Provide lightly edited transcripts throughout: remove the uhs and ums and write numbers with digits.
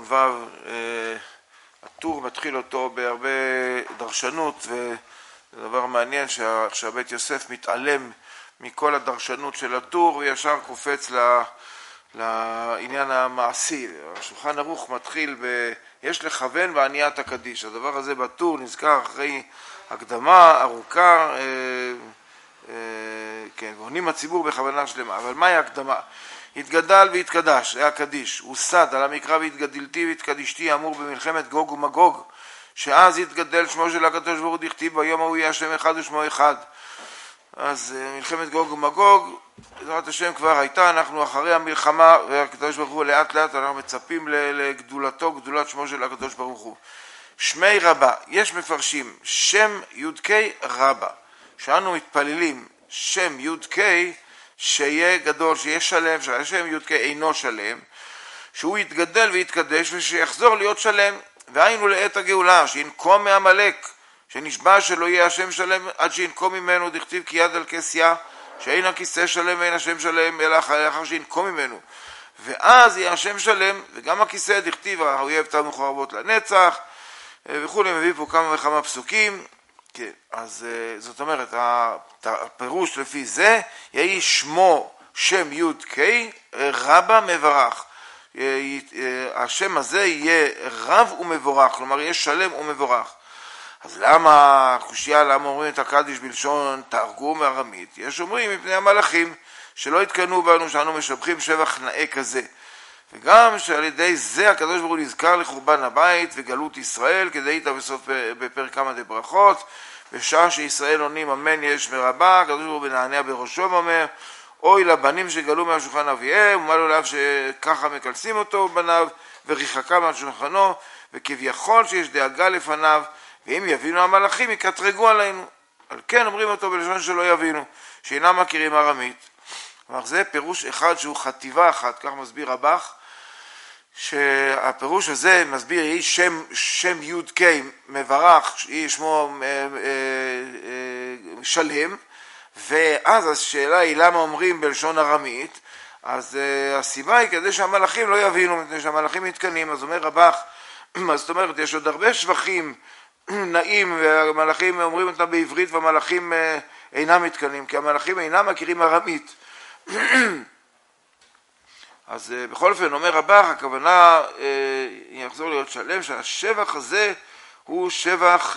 ו' הטור מתחיל אותו בהרבה דרשנות, וזה דבר מעניין שהבית יוסף מתעלם מכל הדרשנות של הטור וישר קופץ לעניין המעשי. השולחן ערוך מתחיל יש לכוון בעניית הקדיש. הדבר הזה בטור נזכר אחרי הקדמה ארוכה, כן, ועונים הציבור בכוונה שלמה. אבל מהי הקדמה? התגדל והתקדש, זה הקדיש, הוסד על המקרא והתגדלתי והתקדישתי, אמור במלחמת גוג ומגוג, שאז התגדל שמו של הקדוש ברוך הוא, דכתיב ביום ההוא יהיה השם אחד ושמו אחד. אז מלחמת גוג ומגוג, בעזרת השם כבר הייתה, אנחנו אחרי המלחמה, והקדוש ברוך הוא לאט לאט אנחנו מצפים לגדולתו, גדולת שמו של הקדוש ברוך הוא. שמי רבה, יש מפרשים שם יודקי רבה, שאנו מתפללים שם יודקי שיהיה גדול, שיהיה שלם, שהשם יודקי אינו שלם, שהוא יתגדל ויתקדש ושיחזור להיות שלם, והיינו לעת הגאולה, שינקום מעמלק, שנשבע שלא יהיה השם שלם עד שינקום ממנו, דכתיב כי יד על כסיה, שאין הכיסא שלם ואין השם שלם, אלא לאחר שינקום ממנו, ואז יהיה השם שלם, וגם הכיסא דכתיב האויב תמו חרבות לנצח, וכולי. מביא פה כמה וכמה פסוקים. כן, אז זאת אומרת, הפירוש לפי זה, יהי שמו שם יוד קי רבה מברך. השם הזה יהיה רב ומבורך, כלומר יהיה שלם ומבורך. אז למה קושיה, למה אומרים את הקדיש בלשון תרגום ארמית? יש אומרים מפני המלאכים שלא התקנו בנו שאנו משבחים שבח נאה כזה, וגם שעל ידי זה הקדוש ברוך הוא נזכר לחורבן הבית וגלות ישראל, כדי איתה בסוף בפרק כמה דברכות, בשעה שישראל עונים אמן יש מרבה, הקדוש ברוך הוא מנענע בראשו ואומר אוי לבנים שגלו מהשולחן אביהם, ומה לו לב שככה מקלסים אותו בניו וריחקה מהשולחנו, וכביכול שיש דאגה לפניו, ואם יבינו המלאכים יקטרגו עלינו. על כן אומרים אותו בלשון שלא יבינו, שאינם מכירים ארמית. כלומר זה פירוש אחד שהוא חטיבה אחת, כך מסביר רבך, שהפירוש הזה מסביר יהי שם יוד קי מברך, יהי שמו שלם, ואז השאלה היא למה אומרים בלשון ארמית. אז הסיבה היא כדי שהמלאכים לא יבינו, כדי שהמלאכים מתקנים. אז אומר רבך, זאת אומרת יש עוד הרבה שבחים נעים והמלאכים אומרים אותם בעברית והמלאכים אינם מתקנים, כי המלאכים אינם מכירים ארמית. אז בכל אופן אומר רבך, הכוונה יחזור להיות שלם, שהשבח הזה הוא שבח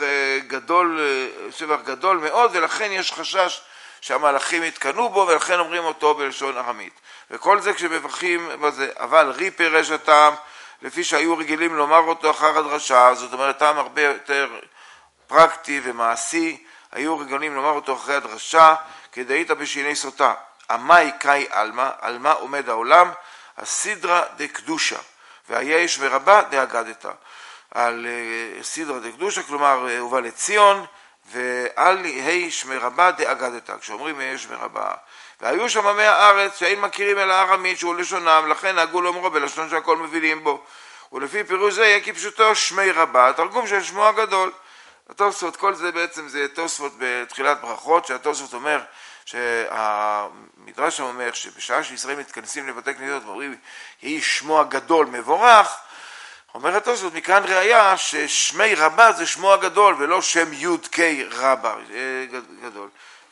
גדול מאוד, ולכן יש חשש שהמלאכים יתקנו בו, ולכן אומרים אותו בלשון ארמית. וכל זה כשמברכים בזה, אבל רי פירש הטעם לפי שהיו רגילים לומר אותו אחר הדרשה, זאת אומרת טעם הרבה יותר פרקטי ומעשי, היו רגילים לומר אותו אחרי הדרשה, כדאית בשיני סוטה. אמי קאי אלמה, על מה עומד העולם? הסדרה דקדושה, והיש ורבה דאגדתה. על סדרה דקדושה, כלומר הובא לציון, ועל היש מרבה דאגדתה, כשאומרים היש מרבה. והיו שם עמי הארץ שאין מכירים אל הארמית שהוא לשונם, לכן נהגו לאומרו בלשון שהכל מבינים בו. ולפי פירוש זה יהיה כפשוטו שמי רבה, התרגום של שמו הגדול. התוספות, כל זה בעצם זה תוספות בתחילת ברכות, שהתוספות אומר שהמדרש אומר שבשעה שישראל מתכנסים לבתי כנסיות ואומרים יהי שמו הגדול מבורך, אומר התוספות מכאן ראיה ששמי רבה זה שמו הגדול ולא שם יוד קי רבה גדול.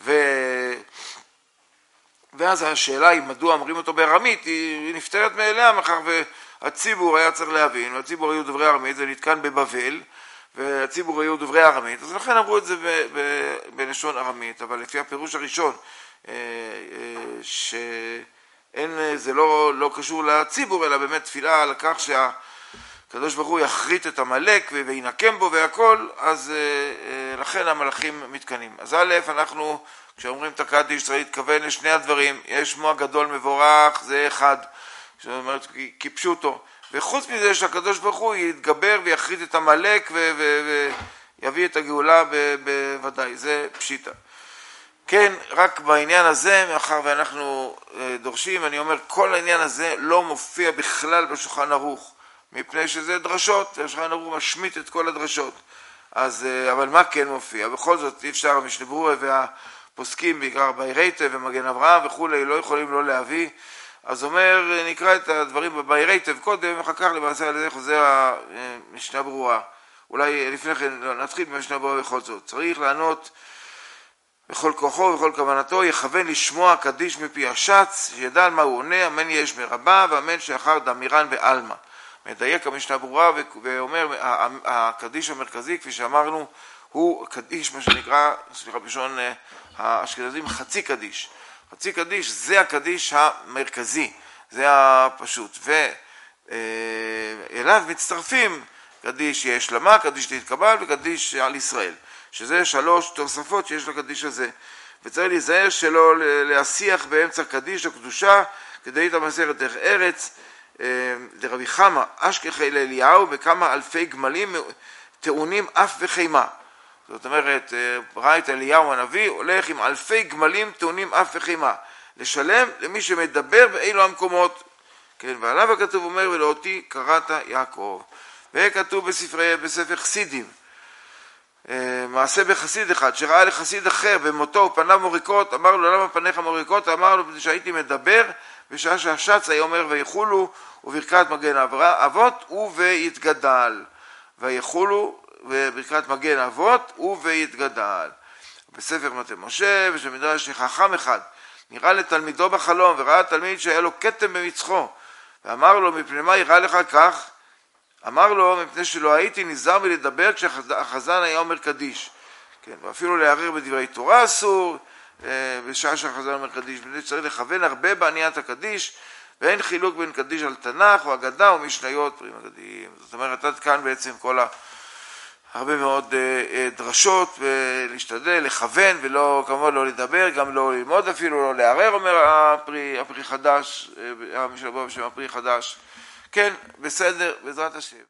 ואז השאלה היא מדוע אומרים אותו בארמית היא נפטרת מאליה, מאחר והציבור היה צריך להבין, והציבור היו דוברי ארמית, זה נתקן בבבל והציבור היו דוברי ארמית, אז לכן אמרו את זה בלשון ארמית. אבל לפי הפירוש הראשון זה לא קשור לציבור, אלא באמת תפילה על כך שהקדוש ברוך הוא יחריט את המלאק וינקם בו והכל, אז לכן המלאכים מתקנים. אז א', אנחנו כשאומרים את הקדיש צריך להתכוון לשני הדברים, יש שמו הגדול מבורך, זה אחד, זאת אומרת כפשוטו, וחוץ מזה שהקדוש ברוך הוא יתגבר ויחריט את המלאק ויביא את הגאולה בוודאי, זה פשיטה. כן, רק בעניין הזה, מאחר ואנחנו דורשים, אני אומר, כל העניין הזה לא מופיע בכלל בשולחן ערוך, מפני שזה דרשות, והשולחן ערוך משמיט את כל הדרשות. אז, אבל מה כן מופיע? בכל זאת, אי אפשר, המשנה ברורה והפוסקים, בעיקר בעירייתא ומגן אברהם וכולי, לא יכולים לא להביא אז אומר, נקרא את הדברים בבאי רייטב קודם, ואחר כך למעשה על זה חוזר המשנה ברורה. אולי לפני כן נתחיל במשנה ברורה בכל זאת. צריך לענות בכל כוחו ובכל כוונתו, יכוון לשמוע קדיש מפי השץ, שידע על מה הוא עונה, אמן יש מרבה, ואמן שאחר דמירן ואלמה. מדייק המשנה ברורה ואומר, הקדיש המרכזי, כפי שאמרנו, הוא קדיש, מה שנקרא, סליחה, בלשון האשכנזים, חצי קדיש. חצי קדיש זה הקדיש המרכזי, זה הפשוט. ואליו מצטרפים קדיש יש למה, קדיש תתקבל וקדיש על ישראל. שזה 3 תוספות שיש לקדיש הזה. וצריך להיזהר שלא להשיח באמצע קדיש או קדושה, כדי להתמסרת דרך ארץ, לרבי חמה, אשכחי לאליהו, בכמה אלפי גמלים טעונים אף וחימה. זאת אומרת, ראה את אליהו הנביא, הולך עם אלפי גמלים טעונים אף וחימה, לשלם למי שמדבר באילו המקומות. כן, ועליו הכתוב אומר, ולאותי קראת יעקב. וכתוב בספר חסידים, מעשה בחסיד אחד, שראה לחסיד אחר במותו ופניו מוריקות, אמר לו, למה פניך מוריקות? אמר לו, שהייתי מדבר, בשעה שהשץ היה אומר, ויחולו, וברכת מגן אבות, ויתגדל. ויחולו, וברכת מגן אבות, ויתגדל. בספר מטה משה, ושמדרש שחכם אחד, נראה לתלמידו בחלום, וראה תלמיד שהיה לו כתם במצחו, ואמר לו, מפני מה יראה לך כך? אמר לו, מפני שלא הייתי נזהר מלדבר כשהחזן היה אומר קדיש. כן, ואפילו להערער בדברי תורה אסור, בשעה שהחזן אומר קדיש, צריך לכוון הרבה בעניית הקדיש, ואין חילוק בין קדיש על תנ"ך או אגדה או משניות פרי מגדים. זאת אומרת, עד כאן בעצם כל הרבה מאוד דרשות, ולהשתדל, לכוון, ולא, כמובן לא לדבר, גם לא ללמוד אפילו, לא לערער, אומר הפרי חדש, המשלבו בשם הפרי חדש. כן, בסדר, בעזרת השם.